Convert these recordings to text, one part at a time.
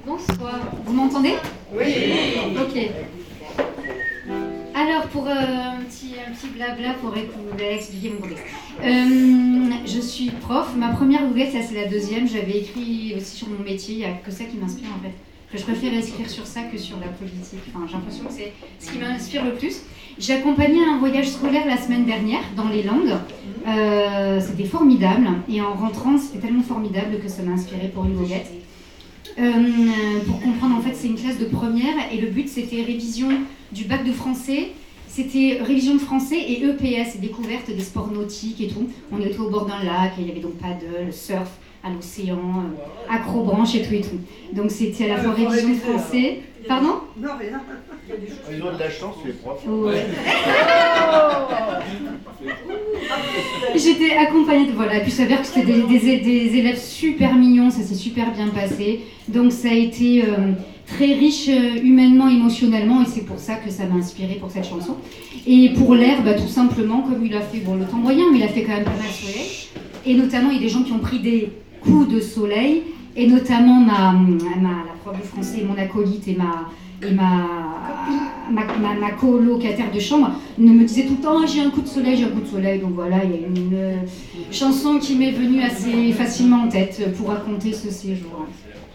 Bonsoir. Vous m'entendez? Oui. Ok. Alors, pour un petit blabla pour expliquer mon contexte. Je suis prof. Ma première goguette, ça c'est la deuxième. J'avais écrit aussi sur mon métier. Il n'y a que ça qui m'inspire en fait. Je préfère écrire sur ça que sur la politique. Enfin, j'ai l'impression que c'est ce qui m'inspire le plus. J'ai accompagné un voyage scolaire la semaine dernière dans les Landes. C'était formidable. Et en rentrant, c'était tellement formidable que ça m'a inspiré pour une goguette. Pour comprendre, en fait, c'est une classe de première et le but, c'était révision du bac de français. C'était révision de français et EPS, découverte des sports nautiques et tout. On était au bord d'un lac et il y avait donc paddle, surf à l'océan, acrobranche et tout et tout. Donc c'était à la fois révision de français. Pardon ? Non, rien. Ils ont de la chance, les profs. Ouais. J'étais accompagnée de... Voilà, et puis il s'avère que c'était des élèves super mignons, ça s'est super bien passé. Donc ça a été très riche humainement, émotionnellement, et c'est pour ça que ça m'a inspirée pour cette chanson. Et pour l'air, tout simplement, comme il a fait, bon, le temps moyen, mais il a fait quand même pas mal de soleil. Et notamment, il y a des gens qui ont pris des coups de soleil, et notamment la prof de français, mon acolyte et ma colocataire de chambre me disait tout le temps j'ai un coup de soleil, donc voilà, il y a une chanson qui m'est venue assez facilement en tête pour raconter ce séjour.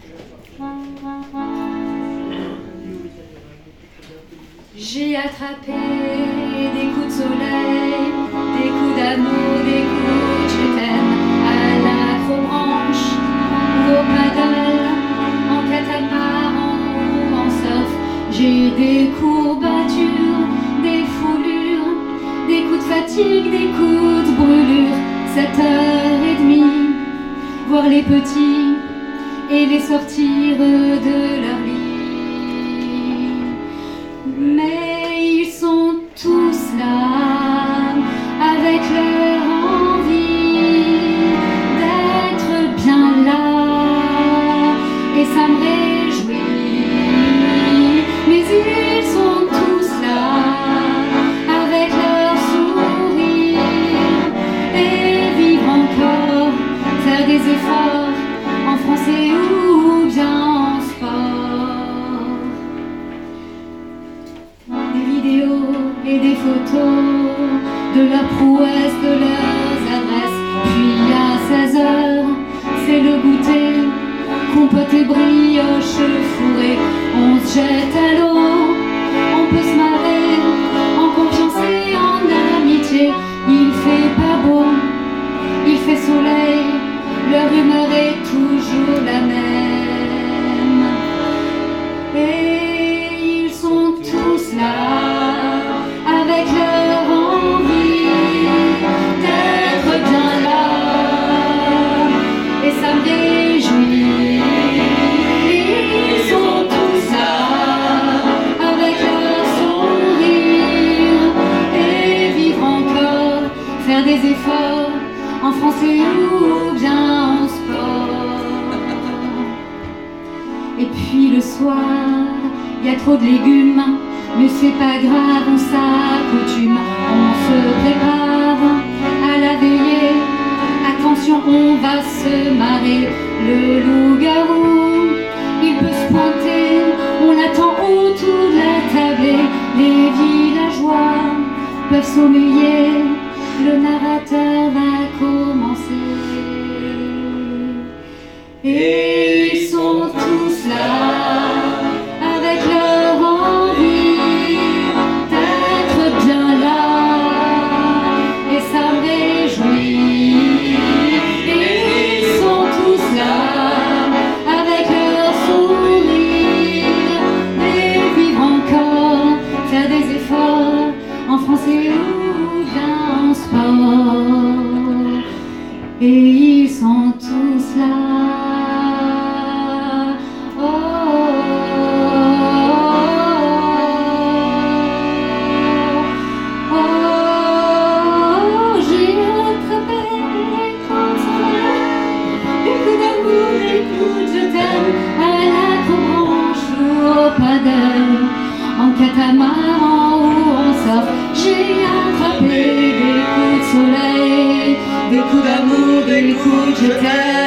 J'ai attrapé des coups de soleil, des coups d'amour, des coups de je t'aime à l'acrobranche ou au paddle, en catamaran ou en surf. J'ai des courbatures, des foulures, des coups de fatigue, des coups de brûlure. 7h30, voir les petits et les sortir de leur lit. Mais ils sont tous là, avec leur envie d'être bien là, et ça me réjouit. Mais ils sont tous là, avec leur sourire, et vivre encore, faire des efforts en français ou bien en sport. Des vidéos et des photos de leur prouesse, de leurs adresses. Puis à 16h, c'est le goûter, compote et brioche fourrée. On se jette à l'eau, on peut se marrer, en confiance et en amitié. Il fait pas beau, il fait soleil, leur humeur est toujours la même. Et ils sont tous là, avec leur envie d'être bien là, et ça me réjouit. Ils sont tous là, avec leur sourire, et vivre encore, faire des efforts en français ou bien en sport. Et puis le soir, il y a trop de légumes, mais c'est pas grave, on s'accoutume, on se prépare à la veillée. Attention, on va se marrer, le loup-garou, il peut se pointer, on l'attend autour de la table, les villageois peuvent sommeiller, le narrateur va commencer. Et ils sont tous là, avec leur envie d'être bien là, et ça me réjouit. Et ils sont tous là, avec leur sourire, et vivre encore, faire des efforts en français ou bien en sport. Et ils sont tous là. En catamaran ou en surf, j'ai attrapé des coups de soleil, des coups d'amour, des coups de je t'aime.